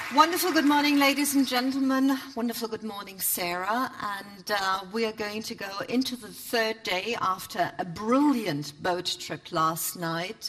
Wonderful good morning, ladies and gentlemen. Wonderful good morning, Sarah. And we are going to go into the third day after a brilliant boat trip last night,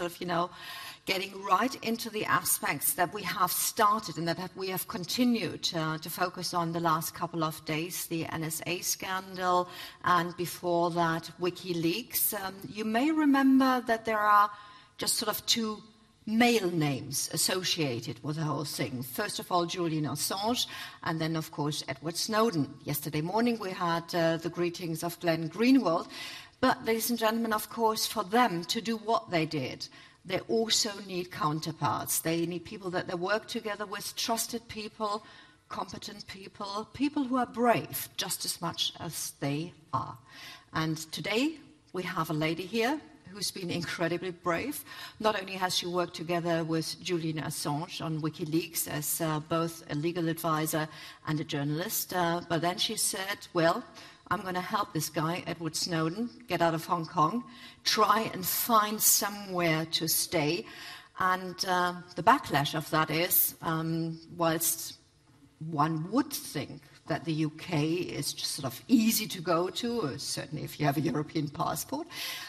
getting right into the aspects that we have started and that we have continued to focus on the last couple of days, the NSA scandal, and before that, WikiLeaks. You may remember that there are just sort of two male names associated with the whole thing. First of all, Julian Assange, and then, of course, Edward Snowden. Yesterday morning, we had the greetings of Glenn Greenwald. But, ladies and gentlemen, of course, for them to do what they did, they also need counterparts. They need people that they work together with, trusted people, competent people, people who are brave just as much as they are. And today, we have a lady here who's been incredibly brave. Not only has she worked together with Julian Assange on WikiLeaks as both a legal advisor and a journalist, but then she said, well, I'm going to help this guy, Edward Snowden, get out of Hong Kong, try and find somewhere to stay. And the backlash of that is, whilst one would think that the UK is just sort of easy to go to, certainly if you have a European passport,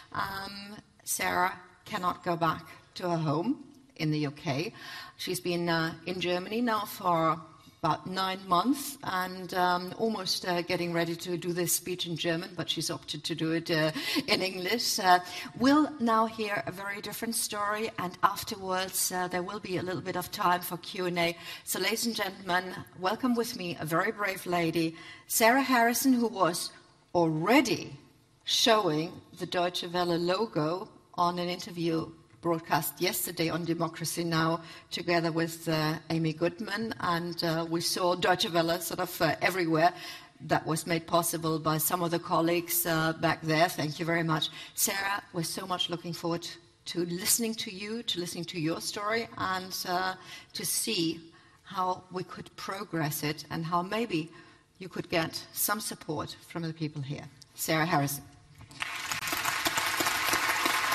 Sarah cannot go back to her home in the UK. She's been in Germany now for about 9 months and almost getting ready to do this speech in German, but she's opted to do it in English. We'll now hear a very different story, and afterwards there will be a little bit of time for Q&A. So, ladies and gentlemen, welcome with me a very brave lady, Sarah Harrison, who was already showing the Deutsche Welle logo on an interview broadcast yesterday on Democracy Now! Together with Amy Goodman, and we saw Deutsche Welle sort of everywhere. That was made possible by some of the colleagues back there. Thank you very much. Sarah, we're so much looking forward to listening to you, to listening to your story, and to see how we could progress it and how maybe you could get some support from the people here. Sarah Harrison.